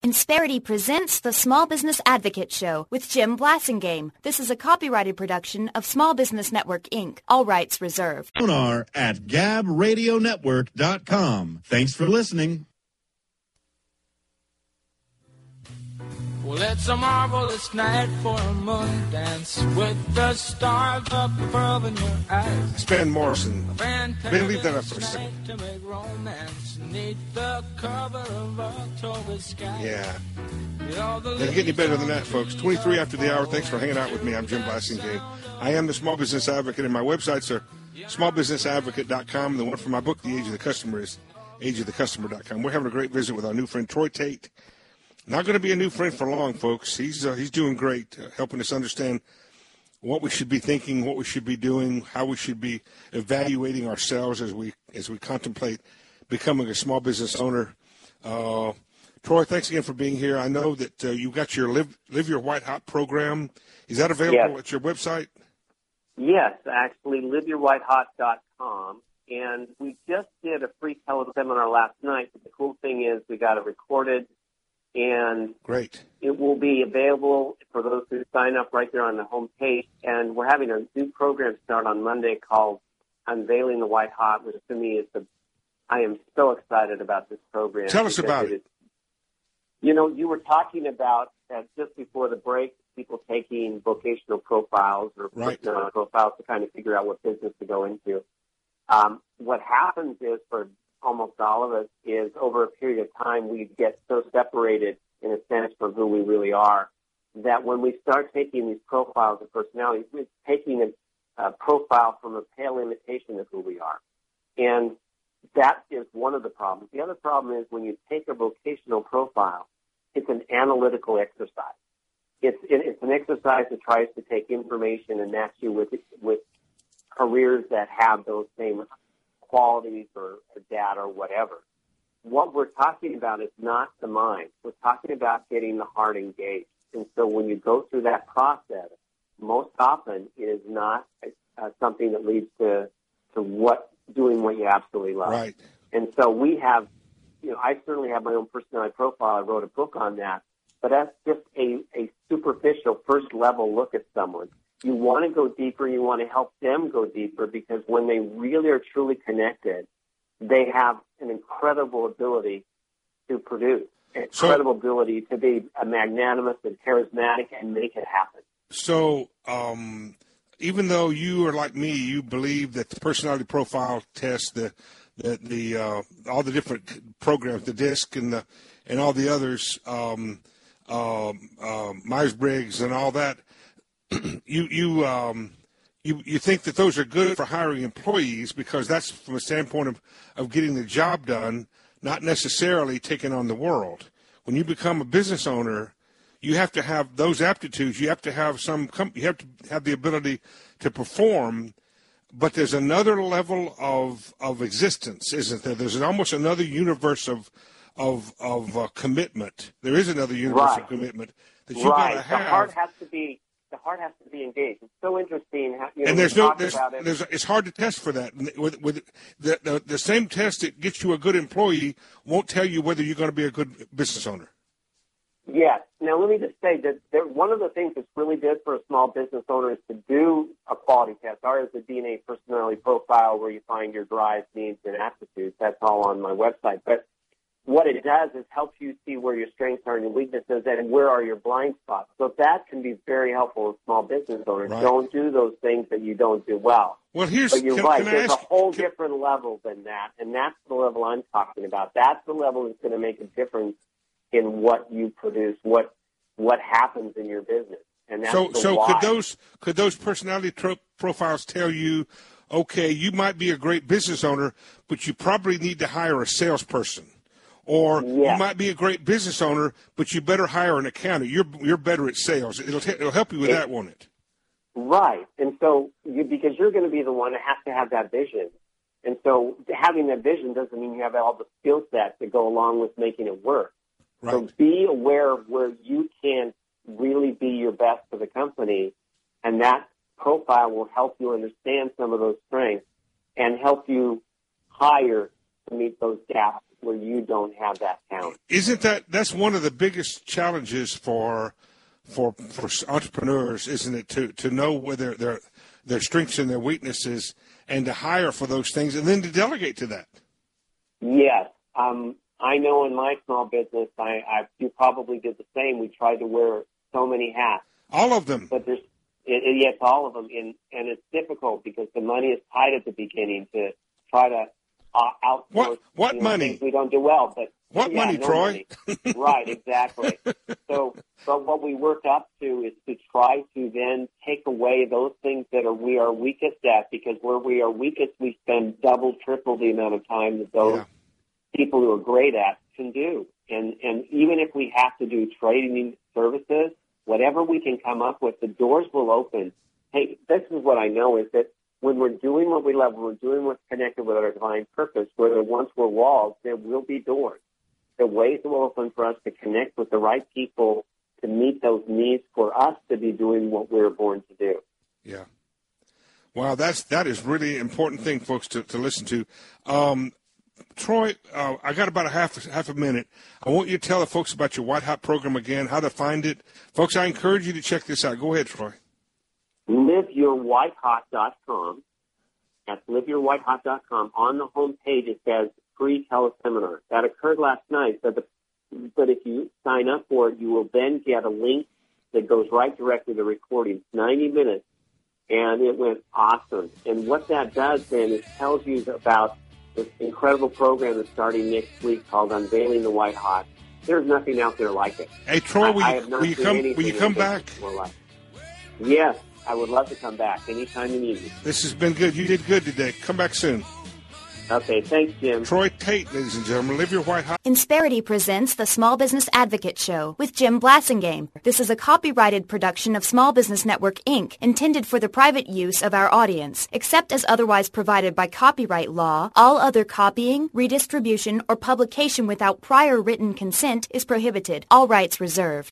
Insperity presents the Small Business Advocate Show with Jim Blasingame. This is a copyrighted production of Small Business Network, Inc. All rights reserved. Sonar at GabRadioNetwork.com. Thanks for listening. Well, it's a marvelous night for a moon dance with the stars up above in your eyes. It's Van Morrison. Maybe leave that up for a second. To make romance neath the cover of October sky. Yeah. Doesn't get any better than that, folks. 23 after the hour. Thanks for hanging out with me. I'm Jim Blasingame. I am the Small Business Advocate, and my websites are smallbusinessadvocate.com. And the one for my book, The Age of the Customer, is ageofthecustomer.com. We're having a great visit with our new friend, Troy Tate. Not going to be a new friend for long, folks. He's doing great, helping us understand what we should be thinking, what we should be doing, how we should be evaluating ourselves as we contemplate becoming a small business owner. Troy, thanks again for being here. I know that you got your Live Your White Hot program. Is that available at your website? Yes, actually, liveyouurwhitehot.com. And we just did a free teleseminar last night. But the cool thing is we got it recorded. And great. It will be available for those who sign up right there on the home page. And we're having a new program start on Monday called Unveiling the White Hot, which to me is I am so excited about this program. Tell us about it. You know, you were talking about just before the break, people taking vocational profiles or personality profiles to kind of figure out what business to go into. What happens is for almost all of us is over a period of time we get so separated in a sense from who we really are that when we start taking these profiles of personality, we're taking a profile from a pale imitation of who we are. And that is one of the problems. The other problem is when you take a vocational profile, it's an analytical exercise. It's an exercise that tries to take information and match you with careers that have those same qualities or data or whatever. What we're talking about is not the mind. We're talking about getting the heart engaged. And so when you go through that process, most often it is not something that leads to doing what you absolutely love. Right. And so we have, I certainly have my own personality profile. I wrote a book on that. But that's just a superficial first level look at someone. You want to go deeper. You want to help them go deeper because when they really are truly connected, they have an incredible ability to produce, incredible ability to be magnanimous and charismatic and make it happen. So even though you are like me, you believe that the personality profile test, the all the different programs, the DISC and all the others, Myers-Briggs and all that, you think that those are good for hiring employees because that's from a standpoint of getting the job done, not necessarily taking on the world. When you become a business owner, you have to have those aptitudes. You have to have you have to have the ability to perform. But there's another level of existence, isn't there? There's almost another universe of commitment. There is another universe of commitment that you got to have. The heart has to be engaged. It's so interesting. And it's hard to test for that. With the same test that gets you a good employee won't tell you whether you're going to be a good business owner. Yes. Now, let me just say that one of the things that's really good for a small business owner is to do a quality test. Ours is a DNA personality profile where you find your drives, needs, and aptitudes. That's all on my website. But what it does is help you see where your strengths are and your weaknesses and where are your blind spots. So that can be very helpful in small business owners. Right. Don't do those things that you don't do well. Well, but you're right. There's a whole different level than that, and that's the level I'm talking about. That's the level that's going to make a difference in what you produce, what happens in your business. And that's could those personality profiles tell you, okay, you might be a great business owner, but you probably need to hire a salesperson? Or you might be a great business owner, but you better hire an accountant. You're better at sales. It'll help you with that, won't it? Right. And so because you're going to be the one that has to have that vision. And so having that vision doesn't mean you have all the skill sets that go along with making it work. Right. So be aware of where you can really be your best for the company, and that profile will help you understand some of those strengths and help you hire to meet those gaps where you don't have that talent. Isn't that's one of the biggest challenges for entrepreneurs, isn't it, to know whether their strengths and their weaknesses, and to hire for those things, and then to delegate to that? Yes. I know in my small business, you probably did the same. We tried to wear so many hats. All of them. But yes, all of them. And it's difficult because the money is tight at the beginning to try to outsource what money? Things we don't do well. But what money, Troy? Money. Right, exactly. But what we work up to is to try to then take away those things that we are weakest at, because where we are weakest, we spend double, triple the amount of time that those people who are great at can do. And even if we have to do trading services, whatever we can come up with, the doors will open. Hey, this is what I know is that when we're doing what we love, when we're doing what's connected with our divine purpose, where there once were walls, there will be doors. The ways will open for us to connect with the right people to meet those needs for us to be doing what we were born to do. Yeah. Wow, that is really important thing, folks, to listen to. Troy, I got about a half a minute. I want you to tell the folks about your White Hot program again, how to find it. Folks, I encourage you to check this out. Go ahead, Troy. LiveYourWhiteHot.com. That's LiveYourWhiteHot.com. On the home page, it says free teleseminar. That occurred last night, but if you sign up for it, you will then get a link that goes right directly to the recording. It's 90 minutes, and it went awesome. And what that does then is tells you about this incredible program that's starting next week called Unveiling the White Hot. There's nothing out there like it. Hey, Troy, will you come back? Yes, I would love to come back anytime you need me. This has been good. You did good today. Come back soon. Okay, thanks, Jim. Troy Tate, ladies and gentlemen. Live your White Hot. Insperity presents the Small Business Advocate Show with Jim Blassingame. This is a copyrighted production of Small Business Network, Inc., intended for the private use of our audience. Except as otherwise provided by copyright law, all other copying, redistribution, or publication without prior written consent is prohibited. All rights reserved.